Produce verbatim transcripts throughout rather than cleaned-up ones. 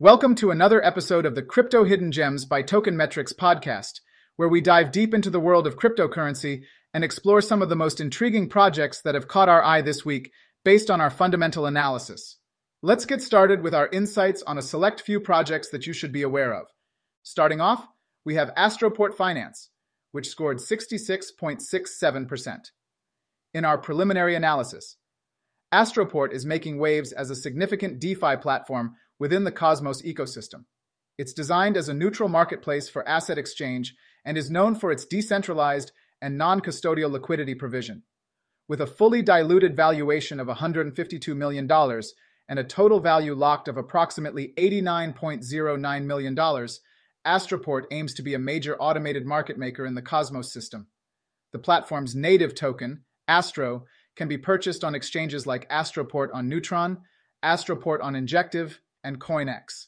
Welcome to another episode of the Crypto Hidden Gems by Token Metrics podcast, where we dive deep into the world of cryptocurrency and explore some of the most intriguing projects that have caught our eye this week based on our fundamental analysis. Let's get started with our insights on a select few projects that you should be aware of. Starting off, we have Astroport Finance, which scored sixty-six point six seven percent. In our preliminary analysis, Astroport is making waves as a significant DeFi platform within the Cosmos ecosystem. It's designed as a neutral marketplace for asset exchange and is known for its decentralized and non-custodial liquidity provision. With a fully diluted valuation of one hundred fifty-two million dollars and a total value locked of approximately eighty-nine point zero nine million dollars, Astroport aims to be a major automated market maker in the Cosmos system. The platform's native token, Astro, can be purchased on exchanges like Astroport on Neutron, Astroport on Injective, and CoinEx.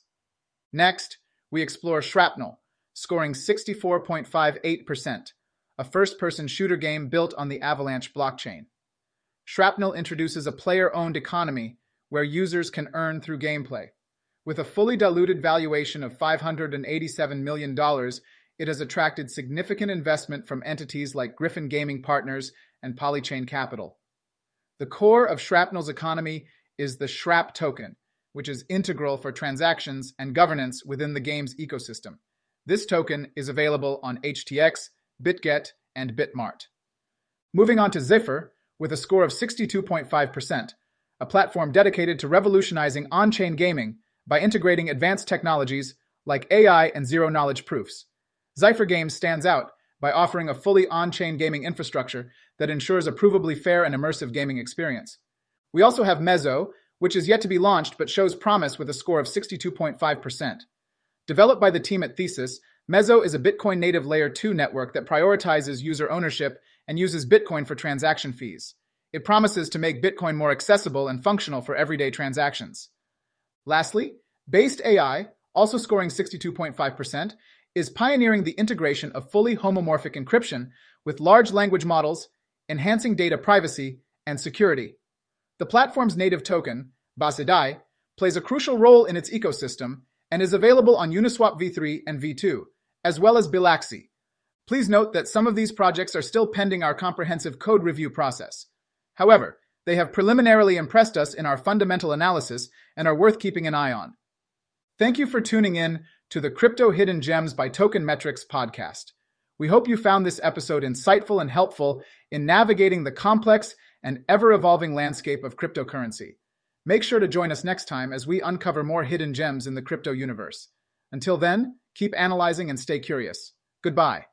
Next, we explore Shrapnel, scoring sixty-four point five eight percent, a first-person shooter game built on the Avalanche blockchain. Shrapnel introduces a player-owned economy where users can earn through gameplay. With a fully diluted valuation of five hundred eighty-seven million dollars, it has attracted significant investment from entities like Griffin Gaming Partners and Polychain Capital. The core of Shrapnel's economy is the Shrap token, which is integral for transactions and governance within the game's ecosystem. This token is available on H T X, BitGet, and Bitmart. Moving on to Zephyr, with a score of sixty-two point five percent, a platform dedicated to revolutionizing on-chain gaming by integrating advanced technologies like A I and zero-knowledge proofs. Zephyr Games stands out by offering a fully on-chain gaming infrastructure that ensures a provably fair and immersive gaming experience. We also have Mezzo, which is yet to be launched but shows promise with a score of sixty-two point five percent. Developed by the team at Thesis, Mezzo is a Bitcoin native layer two network that prioritizes user ownership and uses Bitcoin for transaction fees. It promises to make Bitcoin more accessible and functional for everyday transactions. Lastly, Based A I, also scoring sixty-two point five percent, is pioneering the integration of fully homomorphic encryption with large language models, enhancing data privacy and security. The platform's native token, Basidai, plays a crucial role in its ecosystem and is available on Uniswap v three and v two, as well as Bilaxi. Please note that some of these projects are still pending our comprehensive code review process. However, they have preliminarily impressed us in our fundamental analysis and are worth keeping an eye on. Thank you for tuning in to the Crypto Hidden Gems by Token Metrics podcast. We hope you found this episode insightful and helpful in navigating the complex and ever-evolving landscape of cryptocurrency. Make sure to join us next time as we uncover more hidden gems in the crypto universe. Until then, keep analyzing and stay curious. Goodbye.